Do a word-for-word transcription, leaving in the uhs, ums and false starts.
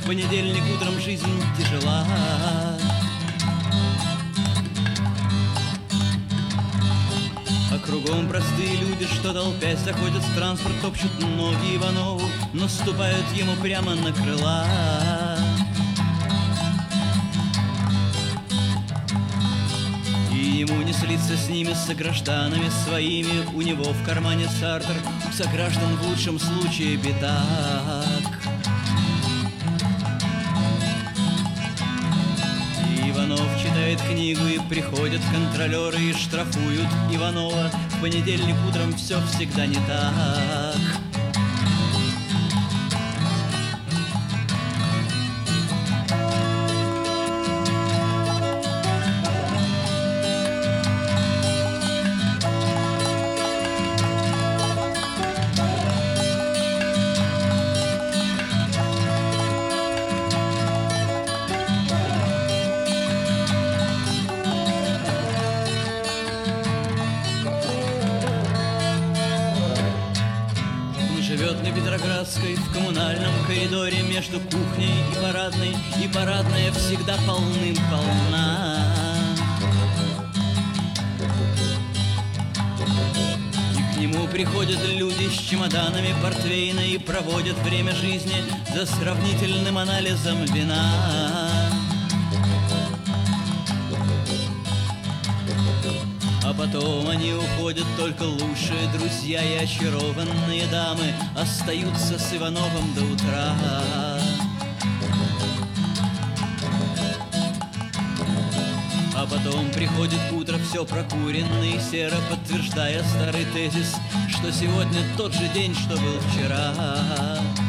В понедельник утром жизнь тяжела. А кругом простые люди, что толпясь заходят в транспорт, топчут ноги Иванову, но ступают ему прямо на крыла. И ему не слиться с ними, с согражданами своими. У него в кармане Сартр, у сограждан в лучшем случае пятак. Иванов читает книгу, и приходят контролеры и штрафуют Иванова. В понедельник утром все всегда не так. Живет на Петроградской в коммунальном коридоре между кухней и парадной, и парадная всегда полным-полна. И к нему приходят люди с чемоданами портвейна и проводят время жизни за сравнительным анализом вина. А потом они уходят, только лучшие друзья и очарованные дамы остаются с Ивановым до утра. А потом приходит утро, все прокуренный, серо подтверждая старый тезис, что сегодня тот же день, что был вчера.